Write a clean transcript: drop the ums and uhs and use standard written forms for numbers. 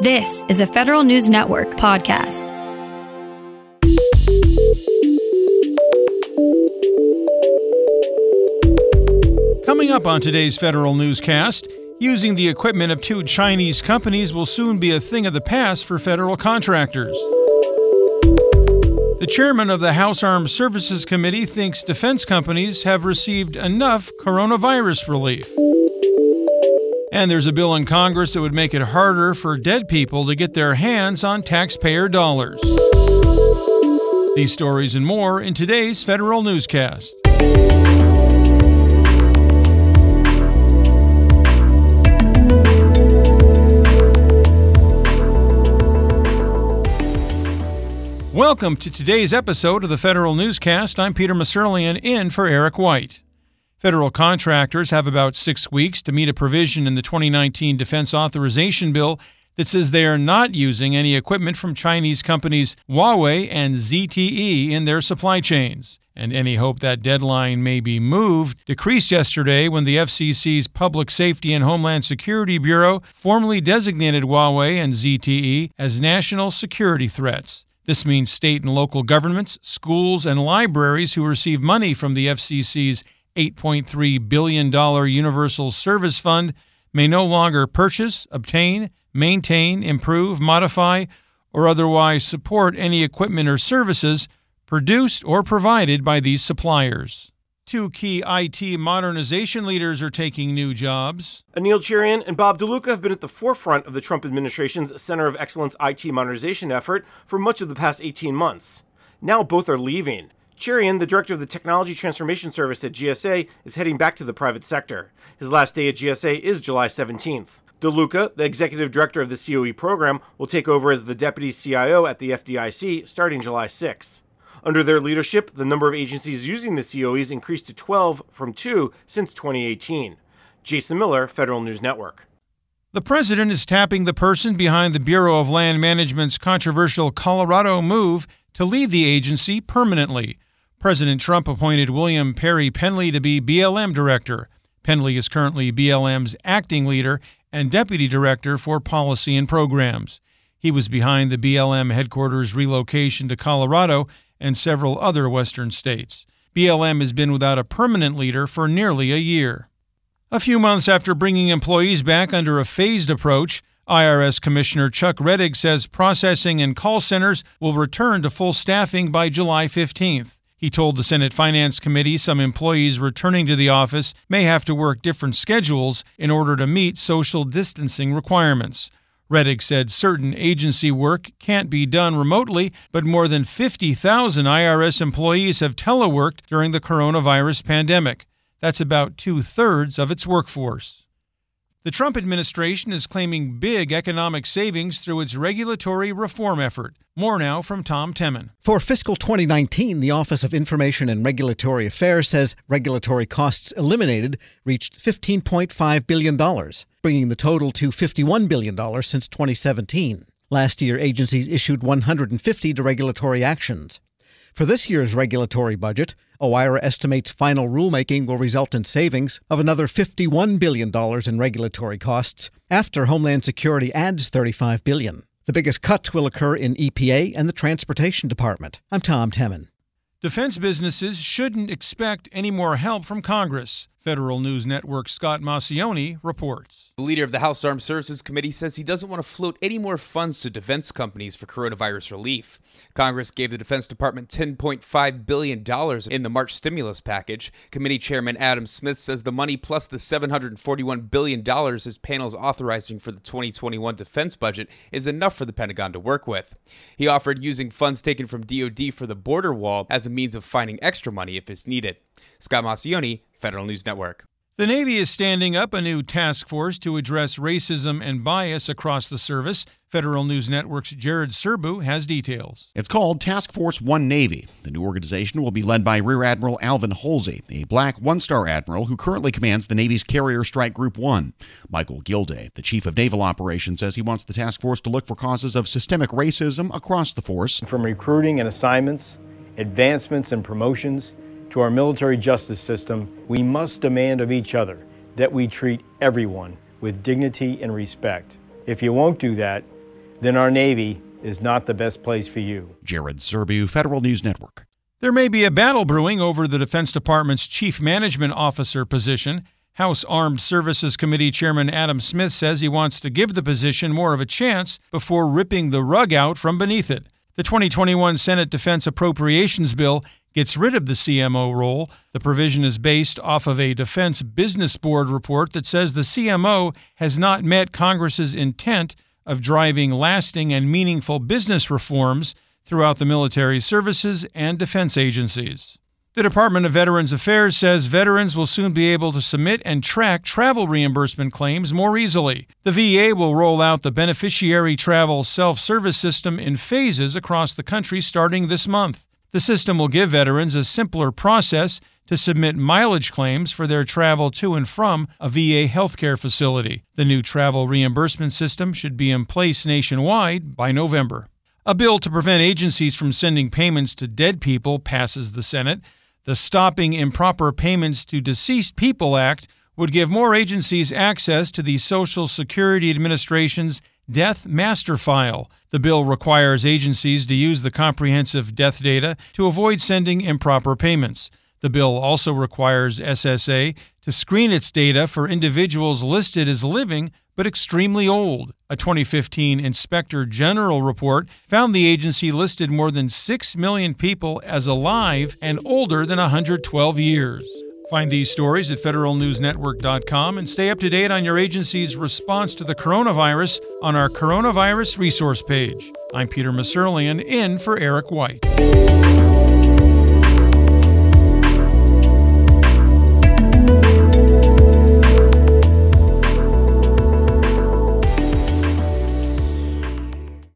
This is a Federal News Network podcast. Coming up on today's Federal Newscast, using the equipment of two Chinese companies will soon be a thing of the past for federal contractors. The chairman of the House Armed Services Committee thinks defense companies have received enough coronavirus relief. And there's a bill in Congress that would make it harder for dead people to get their hands on taxpayer dollars. These stories and more in today's Federal Newscast. Welcome to today's episode of the Federal Newscast. I'm Peter Musurlian in for Eric White. Federal contractors have about 6 weeks to meet a provision in the 2019 Defense Authorization Bill that says they are not using any equipment from Chinese companies Huawei and ZTE in their supply chains. And any hope that deadline may be moved decreased yesterday when the FCC's Public Safety and Homeland Security Bureau formally designated Huawei and ZTE as national security threats. This means state and local governments, schools, and libraries who receive money from the FCC's $8.3 billion Universal Service Fund may no longer purchase, obtain, maintain, improve, modify, or otherwise support any equipment or services produced or provided by these suppliers. Two key IT modernization leaders are taking new jobs. Anil Cherian and Bob DeLuca have been at the forefront of the Trump administration's Center of Excellence IT modernization effort for much of the past 18 months. Now both are leaving. Cherian, the director of the Technology Transformation Service at GSA, is heading back to the private sector. His last day at GSA is July 17th. DeLuca, the executive director of the COE program, will take over as the deputy CIO at the FDIC starting July 6th. Under their leadership, the number of agencies using the COEs increased to 12 from 2 since 2018. Jason Miller, Federal News Network. The president is tapping the person behind the Bureau of Land Management's controversial Colorado move to lead the agency permanently. President Trump appointed William Perry Penley to be BLM director. Penley is currently BLM's acting leader and deputy director for policy and programs. He was behind the BLM headquarters relocation to Colorado and several other western states. BLM has been without a permanent leader for nearly a year. A few months after bringing employees back under a phased approach, IRS Commissioner Chuck Rettig says processing and call centers will return to full staffing by July 15th. He told the Senate Finance Committee some employees returning to the office may have to work different schedules in order to meet social distancing requirements. Rettig said certain agency work can't be done remotely, but more than 50,000 IRS employees have teleworked during the coronavirus pandemic. That's about 2/3 of its workforce. The Trump administration is claiming big economic savings through its regulatory reform effort. More now from Tom Temin. For fiscal 2019, the Office of Information and Regulatory Affairs says regulatory costs eliminated reached $15.5 billion, bringing the total to $51 billion since 2017. Last year, agencies issued 150 deregulatory actions. For this year's regulatory budget, OIRA estimates final rulemaking will result in savings of another $51 billion in regulatory costs after Homeland Security adds $35 billion. The biggest cuts will occur in EPA and the Transportation Department. I'm Tom Temin. Defense businesses shouldn't expect any more help from Congress. Federal News Network's Scott Maucione reports. The leader of the House Armed Services Committee says he doesn't want to float any more funds to defense companies for coronavirus relief. Congress gave the Defense Department $10.5 billion in the March stimulus package. Committee Chairman Adam Smith says the money plus the $741 billion his panel is authorizing for the 2021 defense budget is enough for the Pentagon to work with. He offered using funds taken from DoD for the border wall as a means of finding extra money if it's needed. Scott Maucione, Federal News Network. The Navy is standing up a new task force to address racism and bias across the service. Federal News Network's Jared Serbu has details. It's called Task Force One Navy. The new organization will be led by Rear Admiral Alvin Holsey, a black one-star admiral who currently commands the Navy's Carrier Strike Group 1. Michael Gilday, the chief of naval operations, says he wants the task force to look for causes of systemic racism across the force. From recruiting and assignments, advancements and promotions, to our military justice system, we must demand of each other that we treat everyone with dignity and respect. If you won't do that, then our Navy is not the best place for you. Jared Serbu, Federal News Network. There may be a battle brewing over the Defense Department's Chief Management Officer position. House Armed Services Committee Chairman Adam Smith says he wants to give the position more of a chance before ripping the rug out from beneath it. The 2021 Senate Defense Appropriations Bill gets rid of the CMO role. The provision is based off of a Defense Business Board report that says the CMO has not met Congress's intent of driving lasting and meaningful business reforms throughout the military services and defense agencies. The Department of Veterans Affairs says veterans will soon be able to submit and track travel reimbursement claims more easily. The VA will roll out the beneficiary travel self-service system in phases across the country starting this month. The system will give veterans a simpler process to submit mileage claims for their travel to and from a VA healthcare facility. The new travel reimbursement system should be in place nationwide by November. A bill to prevent agencies from sending payments to dead people passes the Senate. The Stopping Improper Payments to Deceased People Act would give more agencies access to the Social Security Administration's Death Master File. The bill requires agencies to use the comprehensive death data to avoid sending improper payments. The bill also requires SSA to screen its data for individuals listed as living but extremely old. A 2015 Inspector General report found the agency listed more than 6 million people as alive and older than 112 years. Find these stories at federalnewsnetwork.com and stay up to date on your agency's response to the coronavirus on our coronavirus resource page. I'm Peter Muserlian, in for Eric White.